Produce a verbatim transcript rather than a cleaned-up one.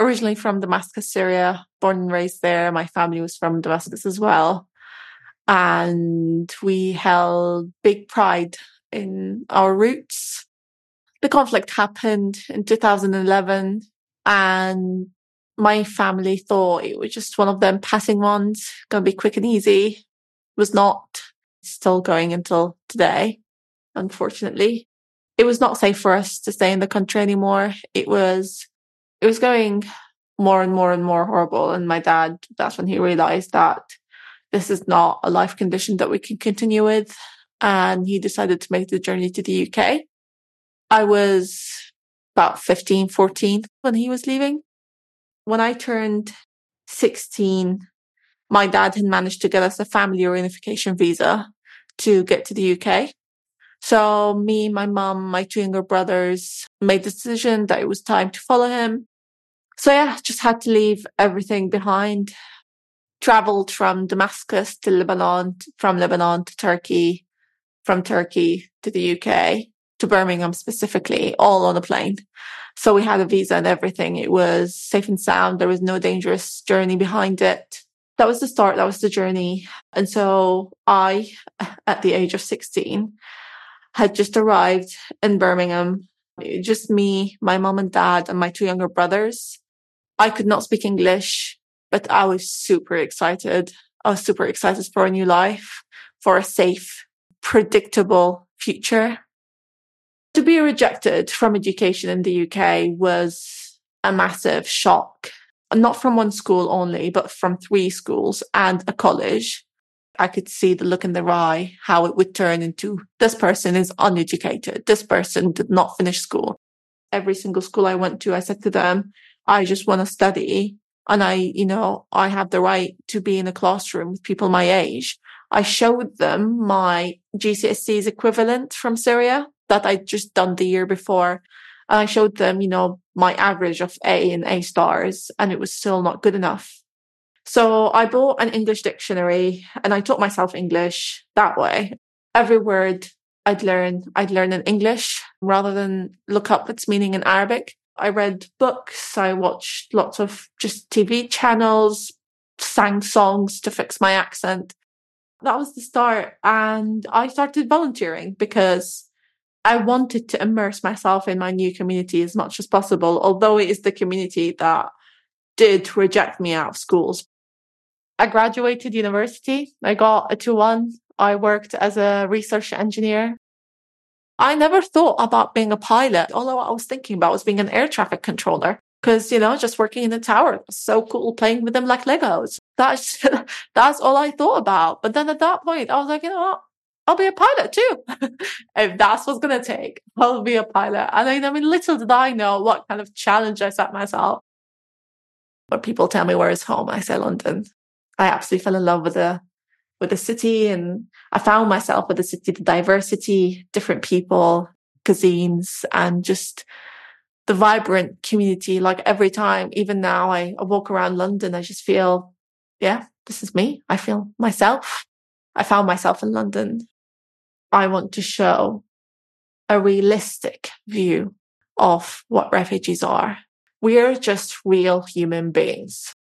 originally from Damascus, Syria, born and raised there. My family was from Damascus as well. And we held big pride in our roots. The conflict happened in two thousand eleven, and my family thought it was just one of them passing ones, going to be quick and easy. It was not. Still going until today, unfortunately. It was not safe for us to stay in the country anymore. It was, it was going more and more and more horrible. And my dad, that's when he realized that this is not a life condition that we can continue with. And he decided to make the journey to the U K. I was about fifteen, fourteen when he was leaving. When I turned sixteen, my dad had managed to get us a family reunification visa to get to the U K. So me, my mum, my two younger brothers made the decision that it was time to follow him. So yeah, just had to leave everything behind. Traveled from Damascus to Lebanon, from Lebanon to Turkey, from Turkey to the U K, to Birmingham specifically, all on a plane. So we had a visa and everything. It was safe and sound. There was no dangerous journey behind it. That was the start. That was the journey. And so I, at the age of sixteen, had just arrived in Birmingham. Just me, my mom and dad, and my two younger brothers. I could not speak English, but I was super excited. I was super excited for a new life, for a safe, predictable future. To be rejected from education in the U K was a massive shock. Not from one school only, but from three schools and a college. I could see the look in their eye, how it would turn into, this person is uneducated. This person did not finish school. Every single school I went to, I said to them, I just want to study. And I, you know, I have the right to be in a classroom with people my age. I showed them my G C S Es equivalent from Syria that I'd just done the year before. And I showed them, you know, my average of A and A stars, and it was still not good enough. So I bought an English dictionary and I taught myself English that way. Every word I'd learn, I'd learn in English rather than look up its meaning in Arabic. I read books. I watched lots of just T V channels, sang songs to fix my accent. That was the start. And I started volunteering because I wanted to immerse myself in my new community as much as possible, although it is the community that did reject me out of schools. I graduated university. I got a two one. I worked as a research engineer. I never thought about being a pilot. All I was thinking about was being an air traffic controller because, you know, just working in the tower was so cool, playing with them like Legos. That's, that's all I thought about. But then at that point, I was like, you know what? I'll be a pilot too. If that's what's going to take, I'll be a pilot. And I, I mean, little did I know what kind of challenge I set myself. When people tell me where is home, I say London. I absolutely fell in love with the with the city, and I found myself with the city, the diversity, different people, cuisines, and just the vibrant community. Like every time, even now, I, I walk around London, I just feel, yeah, this is me. I feel myself. I found myself in London. I want to show a realistic view of what refugees are. We are just real human beings.